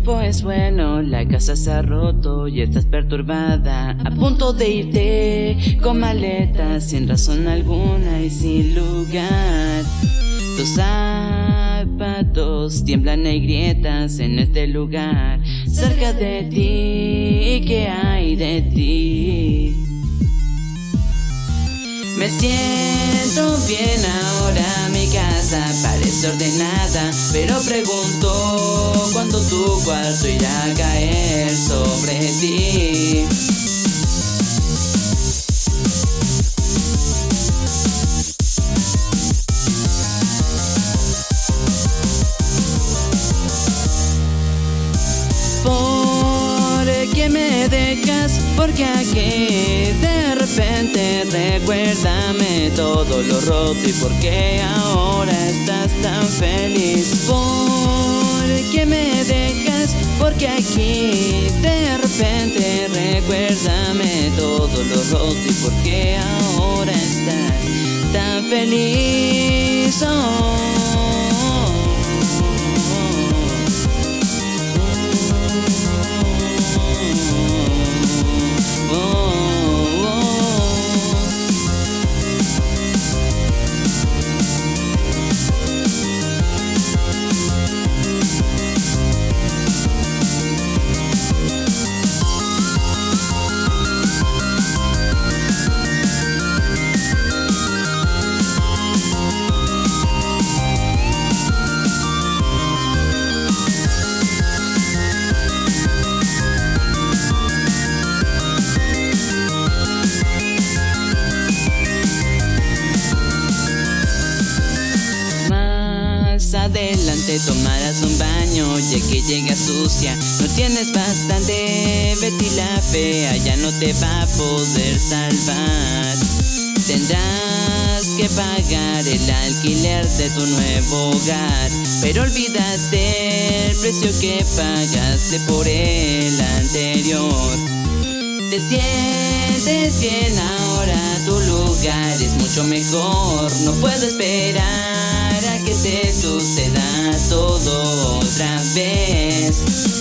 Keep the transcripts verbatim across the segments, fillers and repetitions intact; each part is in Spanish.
tiempo es bueno, la casa se ha roto y estás perturbada, a punto de irte con maletas sin razón alguna y sin lugar. Tus zapatos tiemblan, hay grietas en este lugar, cerca de ti, ¿qué hay de ti? Me siento bien ahora, mi casa parece ordenada, pero pregunto cuándo tu cuarto irá a caer sobre ti. ¿Por qué me dejas? Porque aquí de repente recuérdame todo lo roto y por qué ahora estás tan feliz. ¿Por qué me dejas? Porque aquí de repente recuérdame todo lo roto y por qué ahora estás tan feliz. Oh. Adelante tomarás un baño, ya que llegas sucia, no tienes bastante. Betty la fea ya no te va a poder salvar. Tendrás que pagar el alquiler de tu nuevo hogar, pero olvidaste el precio que pagaste por el anterior. Te sientes bien ahora, tu lugar es mucho mejor. No puedo esperar a que te suceda todo otra vez.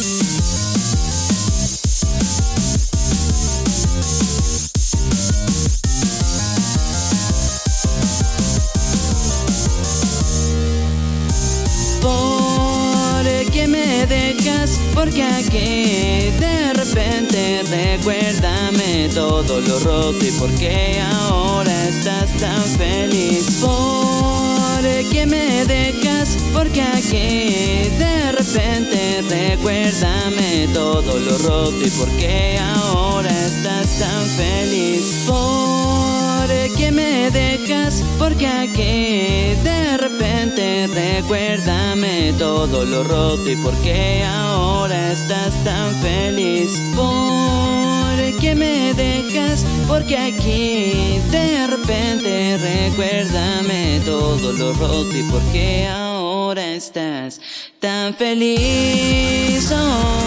¿Por qué me dejas? Porque aquí de repente recuérdame todo lo roto y por qué ahora estás tan feliz. ¿Por qué me dejas? Porque aquí de repente recuérdame todo lo roto y por qué ahora estás tan feliz. ¿Por qué me dejas? Porque aquí de repente recuérdame todo lo roto y por qué ahora estás tan feliz. ¿Por qué me dejas? Porque aquí de repente recuérdame todo lo roto y por qué ahora estás tan feliz. Oh.